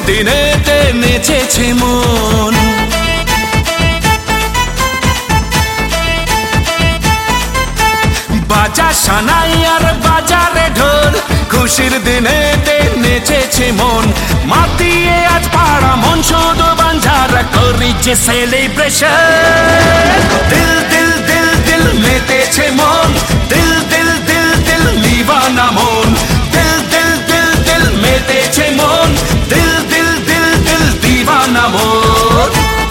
দিনেতে নেচেছে মন। বাজা সানাই আর বাজারে ঢোল, খুশির দিনেতে নেচেছে মন। মাতিয়ে আজ পাড়া মন শুধু বাঞ্ঝারা করিছে সেলিব্রেশন। দিল দিল দিল দিল মেতেছে মন, দিল দিল দিল দিল দিওয়ানা মন। দিল দিল দিল দিল মেতেছে মন, দিল দিল দিল দিল দিওয়ানা মন।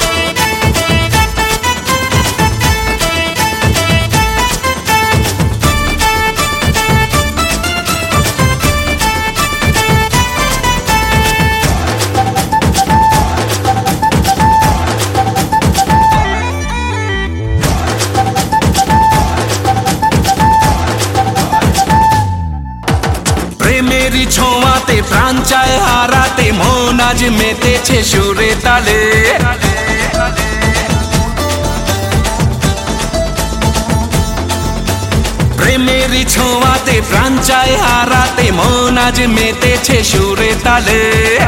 প্রেমেরই ছোঁয়াতে প্রাণ চায় হারাতে, মন আজ মেতেছে সুরে তালে। প্রেমেরই ছোঁয়াতে প্রাণ চায় হারাতে, মন আজ মেতেছে সুরে তালে।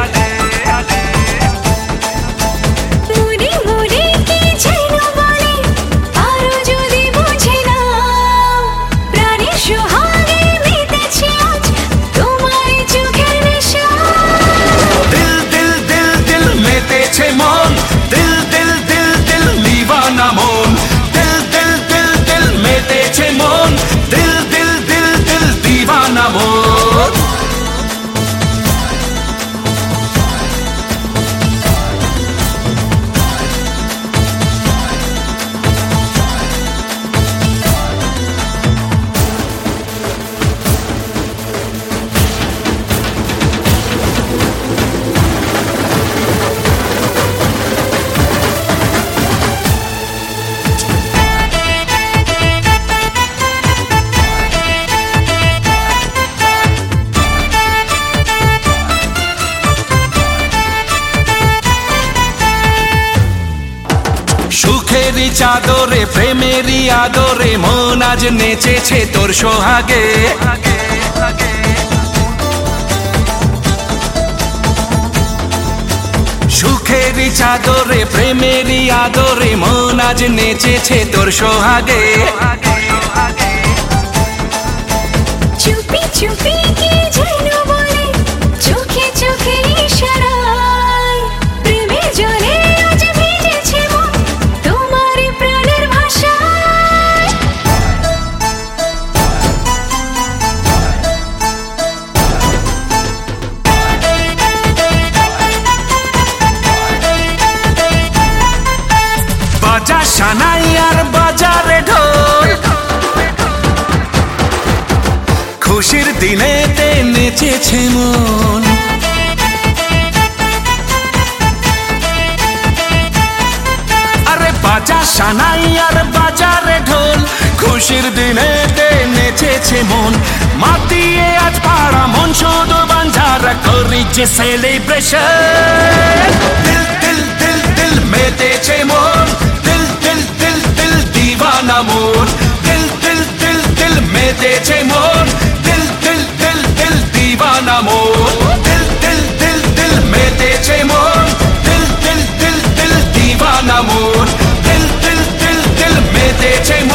সুখেরই চাদরে প্রেমেরই আদরে, মন আজ নেচেছে তোর সোহাগে। সুখেরই চাদরে প্রেমেরই আদরে, মন আজ নেচেছে তোর সোহাগে। চুপি চুপি কি যেন বলে, চোখে চোখে ইশারায়, প্রেমে জলে আজ ভিজেছে মন তোমার প্রাণের ভাষায়। বাজা সানাই আর বাজারে ঢোল, খুশির দিনেতে নেচেছে মন। আরে বাজা সানাই আর বাজারে ঢোল, খুশির দিনেতে নেচেছে মন। মাতিয়ে আজ পাড়া মন শুধু বাঞ্ঝারা করিছে সেলিব্রেশন। দিল দিল দিল দিল মেতেছে মন, দিল দিল দিল দিল দিওয়ানা মন। দিল দিল দিল দিল মেতেছে মন, দিল দিল দিল দিল দিওয়ানা মন। দিল দিল দিল দিল মেতেছে মন, দিল দিল দিল দিল দিওয়ানা মন। দিল দিল দিল দিল মেতেছে মন।